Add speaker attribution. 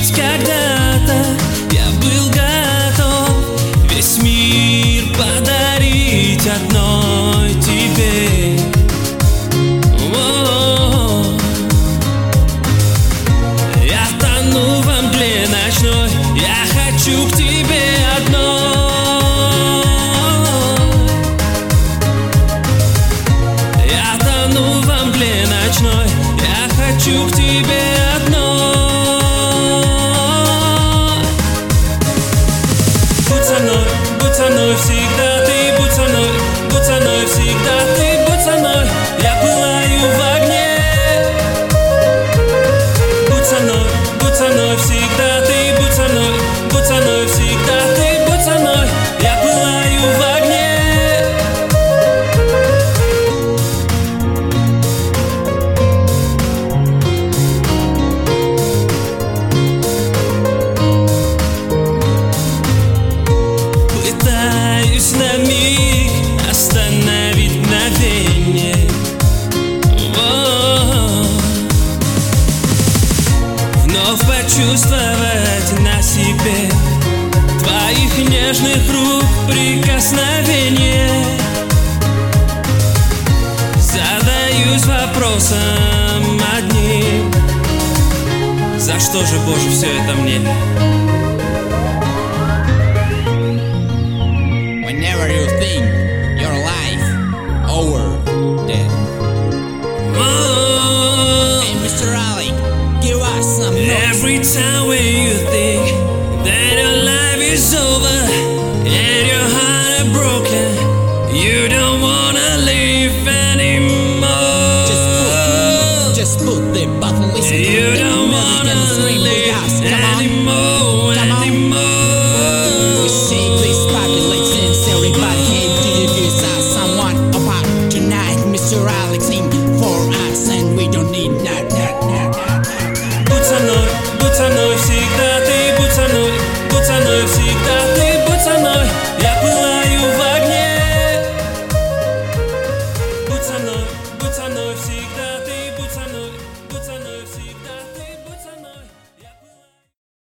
Speaker 1: Ведь когда-то я был готов весь мир подарить одной тебе. Я тону во мгле ночной, я хочу к тебе одной. Я тону во мгле ночной, я хочу к тебе одной. Будь со мной всегда, ты будь со мной всегда, ты будь со мной, я пылаю в огне. Будь со мной всегда, ты будь со мной всегда, ты будь со мной, я пылаю в огне. Пытаюсь на миг остановить мгновение, вновь почувствовать на себе твоих нежных рук прикосновение. Задаюсь вопросом одним: за что же, Боже, все это мне?
Speaker 2: Whenever you think your life over, dead. Hey, Mr. Alec, give us some notes.
Speaker 1: Every time when you think that your life is over and your heart is broken, you don't wanna live anymore.
Speaker 2: Just put the button, listen to
Speaker 1: You
Speaker 2: the
Speaker 1: don't
Speaker 2: music
Speaker 1: wanna
Speaker 2: and scream with
Speaker 1: live
Speaker 2: us. Come on,
Speaker 1: anymore,
Speaker 2: come on.
Speaker 1: anymore.
Speaker 2: We say please populate since everybody came to diffuse us someone apart tonight. Mr. Alex sing for us and we don't need that.
Speaker 1: Будь со мной всегда, ты будь со мной всегда.